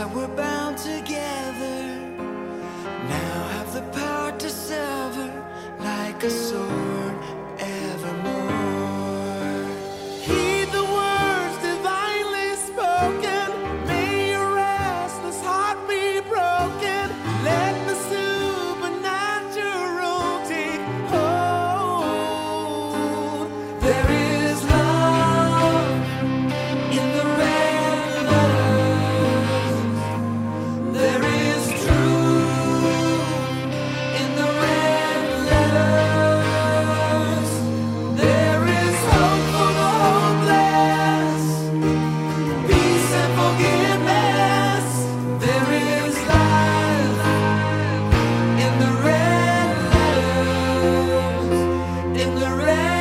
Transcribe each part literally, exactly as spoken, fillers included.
we're bound together, now have the power to sever like a sword evermore. Heed the words divinely spoken, may your restless heart be broken. Let the supernatural take hold. There is love in the red letters. There is truth in the red letters. There is hope for the hopeless, peace and forgiveness. There is life in the red letters, in the red letters.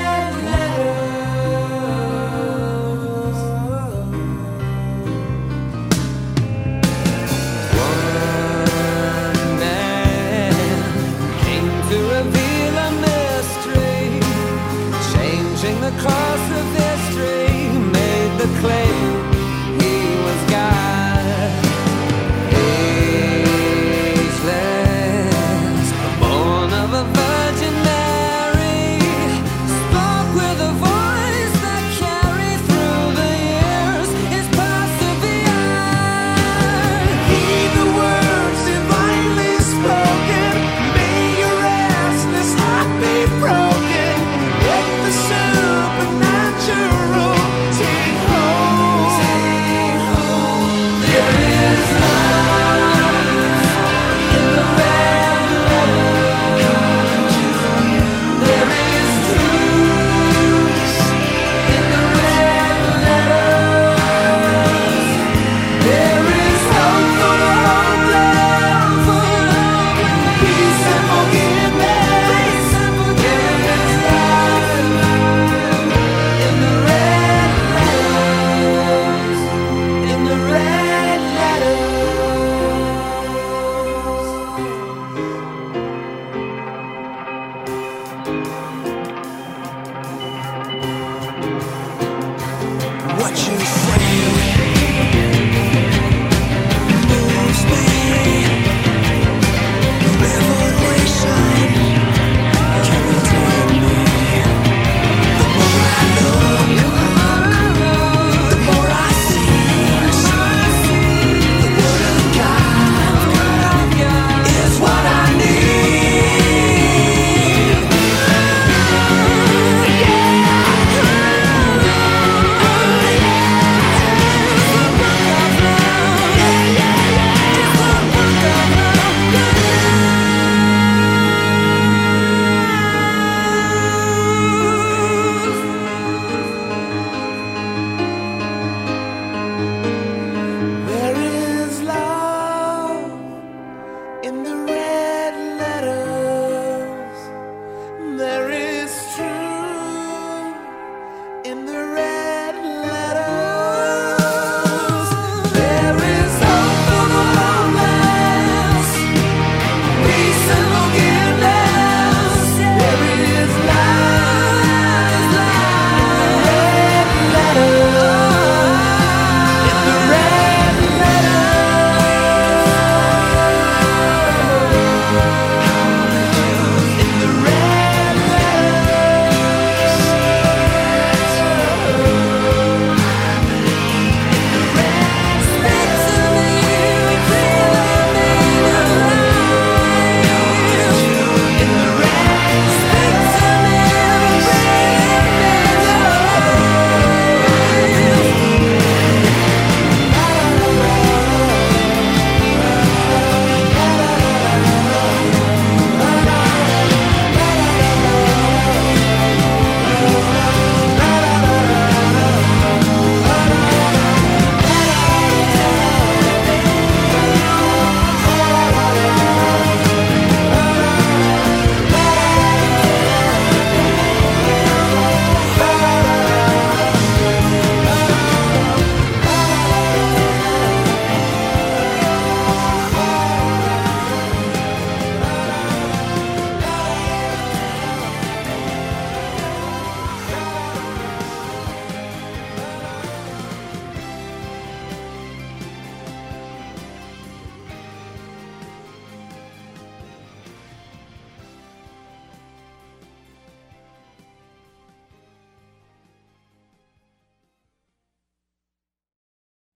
One man came to reveal a mystery, changing the course of history, made the claim